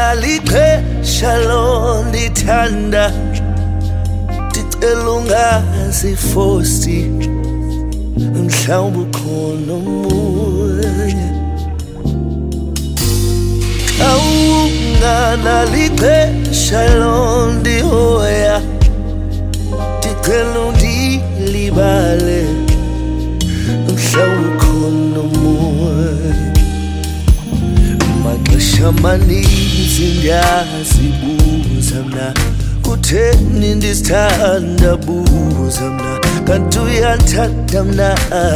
lixesha londithanda ndicela ungasifosi mhlawumbe ukhona omunye awunganalixesha londihoya ndicela undilibale mhlawumbe ukhona omunye maxesha amaninzi ndiyazibuza mna kutheni ndisithandabuza mna kanti uyandithanda mna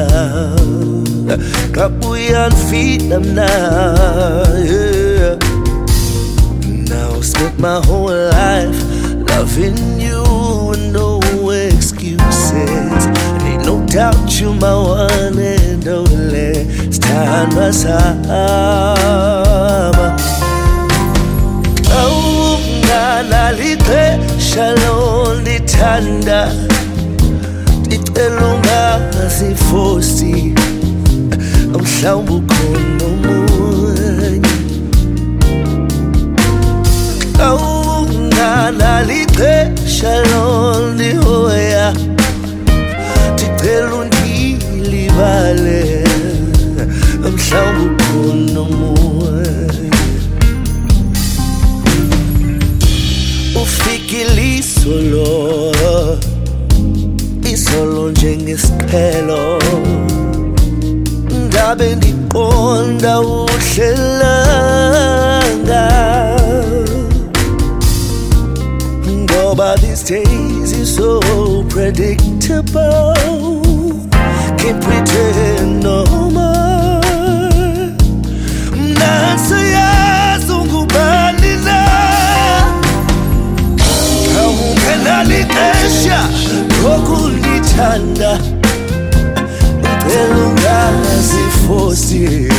kabe uyandifila mna yeah. Now spent my whole life loving you with no excuses. Ain't no doubt you're my one and only. Sthandwa sami awunganalixesha londithanda ndicela ungasifosi mhlawumbe ukhona omunye awunganalixesha londihoya ndicela undilibale mhlawumbe ukhona omunye ufikile isolo njengesiqhelo ndabe ndiqonda uhlelanga ngoba these days is so predictable can't pretend no more mnasayazi ungubani na awunganalixesha lokundithanda ndicela ungasifosi